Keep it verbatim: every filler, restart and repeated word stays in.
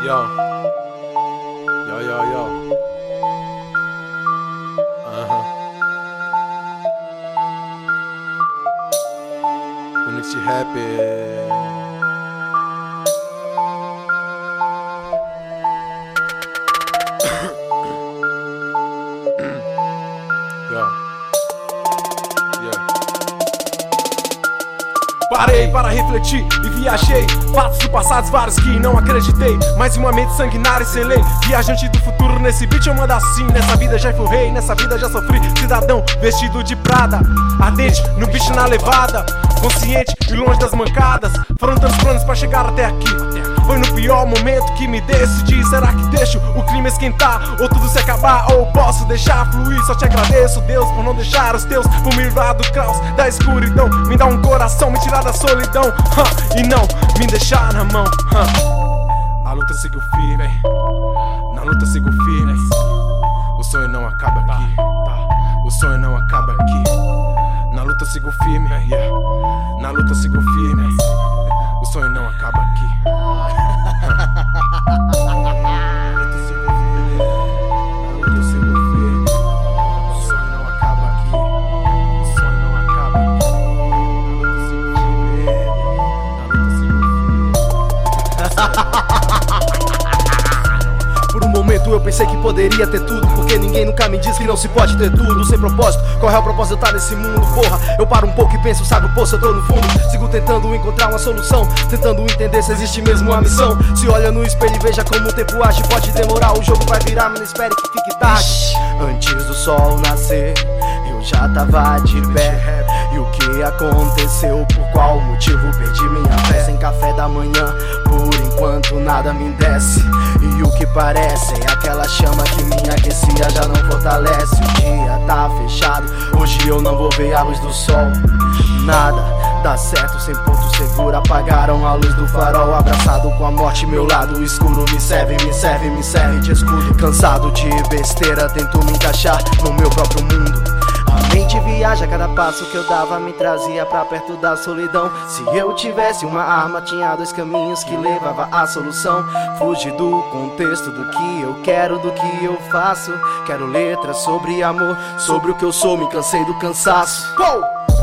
Yo, yo, yo, yo. Uh-huh. Unity Rap. Parei para refletir e viajei. Fatos do passado, vários que não acreditei. Mais uma mente sanguinária e sem lei. Viajante do futuro, nesse beat eu mando assim. Nessa vida já fui rei, nessa vida já sofri. Cidadão vestido de prada, ardente no beat na levada. Consciente e longe das mancadas. Foram tantos planos pra chegar até aqui. Foi no pior momento que me decidi. Será que deixo o clima esquentar ou tudo se acabar? Ou posso deixar fluir? Só te agradeço, Deus, por não deixar os teus, por me livrar do caos, da escuridão. Me dá um coração, me tirar da solidão, huh, e não me deixar na mão, huh. Na luta sigo firme, na luta sigo firme. O sonho não acaba aqui, o sonho não acaba aqui. Na luta sigo firme, yeah. Na luta sigo firme. O sonho não acaba aqui. Por um momento eu pensei que poderia ter tudo, porque ninguém nunca me disse que não se pode ter tudo sem propósito. Qual é o propósito de eu estar nesse mundo, porra? Eu paro um pouco e penso, sabe o poço, eu tô no fundo. Sigo tentando encontrar uma solução, tentando entender se existe mesmo uma missão. Se olha no espelho e veja como o tempo age. Pode demorar, o jogo vai virar, mas não espere que fique tarde. Antes do sol nascer, eu já tava de pé. E o que aconteceu? Por qual motivo perdi minha fé? Sem café da manhã, por enquanto nada me desce. E o que parece é aquela chama que me aquecia já não fortalece. O dia tá fechado, hoje eu não vou ver a luz do sol. Nada dá certo sem ponto seguro. Apagaram a luz do farol, abraçado com a morte, meu lado escuro. Me serve, me serve, me serve de escudo. Cansado de besteira, tento me encaixar no meu próprio mundo. A mente viaja, cada passo que eu dava me trazia pra perto da solidão. Se eu tivesse uma arma, tinha dois caminhos que levava à solução. Fugir do contexto do que eu quero, do que eu faço. Quero letras sobre amor, sobre o que eu sou, me cansei do cansaço. Uou!